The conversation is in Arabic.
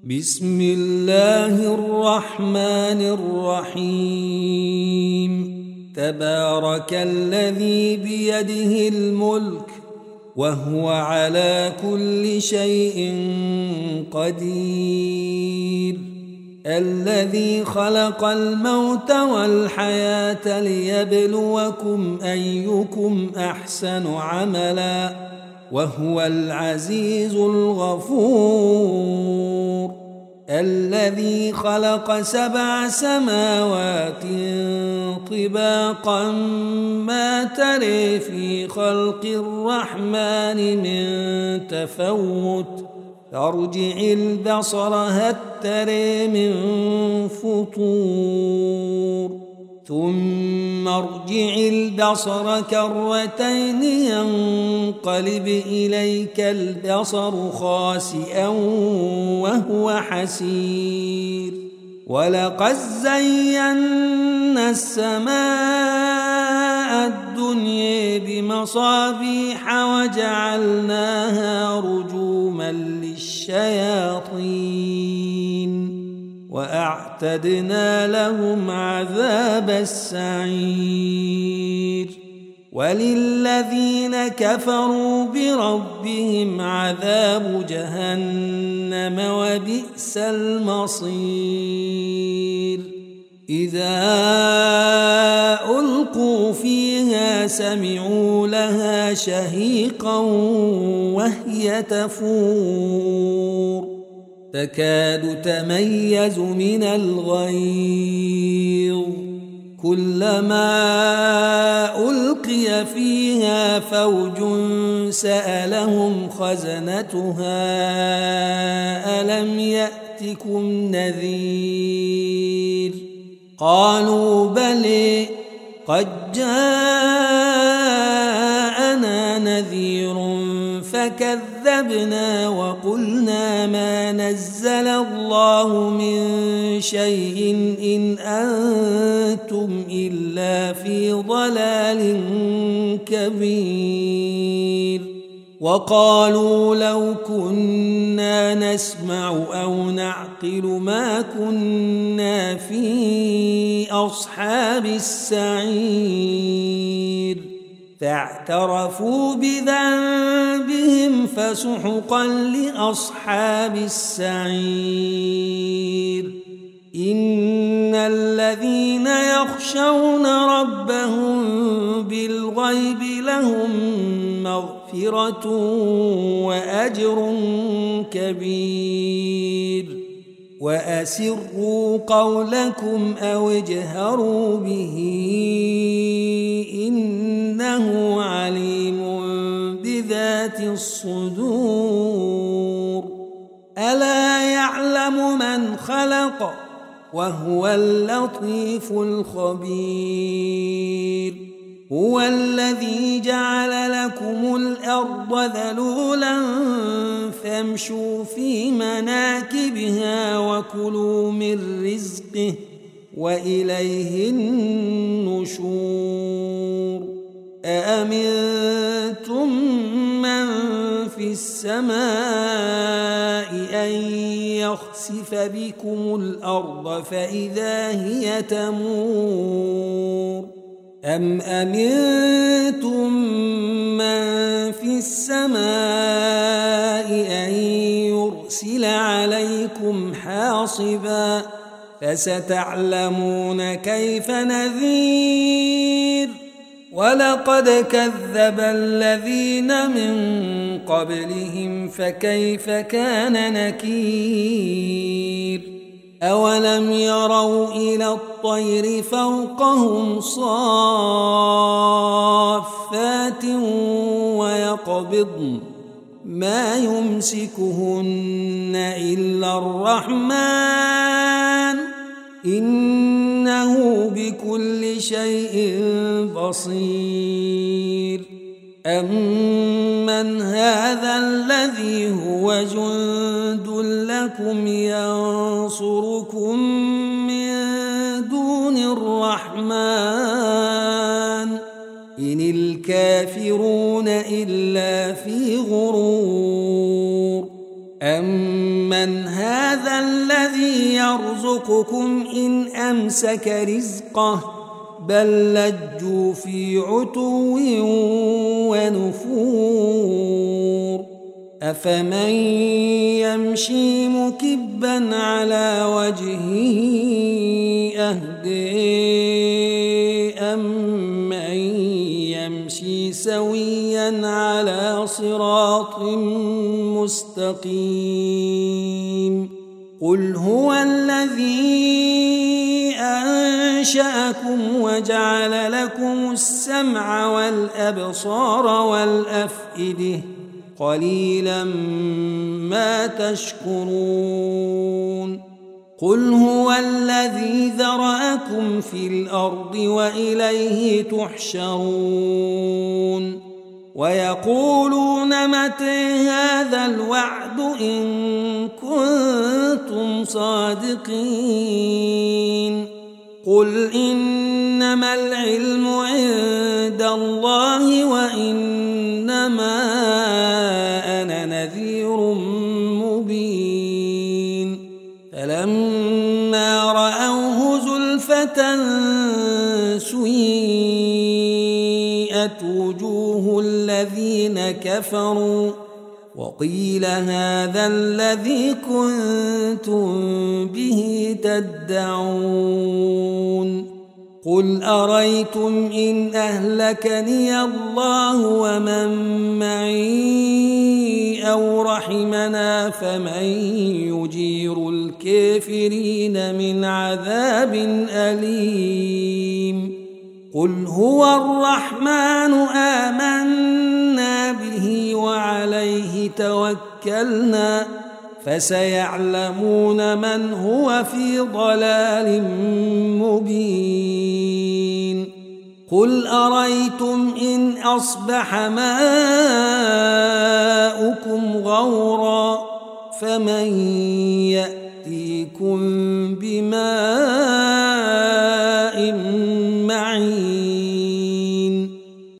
بسم الله الرحمن الرحيم تبارك الذي بيده الملك وهو على كل شيء قدير الذي خلق الموت والحياة ليبلوكم أيكم أحسن عملا وهو العزيز الغفور الذي خلق 7 سماوات طباقا ما تري في خلق الرحمن من تفوت فارجع البصر هل تري من فطور ثم ارجع البصر كرتين ينقلب إليك البصر خاسئا وهو حسير ولقد زينا السماء الدنيا بمصابيح وجعلناها رجوما للشياطين وأعتدنا لهم عذاب السعير وللذين كفروا بربهم عذاب جهنم وبئس المصير إذا ألقوا فيها سمعوا لها شهيقا وهي تفور تكاد تميز من الغيظ كلما ألقي فيها فوج سألهم خزنتها ألم يأتكم نذير قالوا بلى قد جاءنا نذير فكذبنا وقلنا ما نزل الله من شيء إن أنتم إلا في ضلال كبير وقالوا لو كنا نسمع أو نعقل ما كنا في أصحاب السعير فاعترفوا بذنبهم فسحقا لأصحاب السعير إن الذين يخشون ربهم بالغيب لهم مغفرة وأجر كبير وأسروا قولكم أو اجهروا به إنه عليم بذات الصدور ألا يعلم من خلق وهو اللطيف الخبير هو الذي جعل لكم الأرض ذلولا فامشوا في مناكبها وكلوا من رزقه وإليه النشور أأمنتم من في السماء أن يخسف بكم الأرض فإذا هي تمور أم أمنتم من في السماء أن يرسل عليكم حاصبا فستعلمون كيف نذير ولقد كذب الذين من قبلهم فكيف كان نكير أولم يروا إلى الطير فوقهم صافات ويقبضن ما يمسكهن إلا الرحمن إنه بكل شيء بصير أمن هذا الذي هو جند لكم ينصركم من دون الرحمن إن الكافرون إلا في غرور أمن أمن هذا الذي يرزقكم إن أمسك رزقه بل لجوا في عتو ونفور أفمن يمشي مكبا على وجهه أهدي أمن يمشي سويا على صراط مستقيم قل هو الذي أنشأكم وجعل لكم السمع والأبصار والأفئدة قليلا ما تشكرون قل هو الذي ذرأكم في الأرض وإليه تحشرون ويقولون متى هذا الوعد إن كنتم صادقين قل إنما العلم عند الله وإنما أنا نذير مبين فلما رأوه زلفة سيئت وجوه الذين كفروا وقيل هذا الذي كنتم به تدعون قل أريتم إن أهلكني الله ومن معي أو رحمنا فمن يجير الكافرين من عذاب أليم قل هو الرحمن آمنا به وعليه توكلنا فسيعلمون من هو في ضلال مبين قل أريتم إن أصبح ماؤكم غورا فمن يأتيكم بماء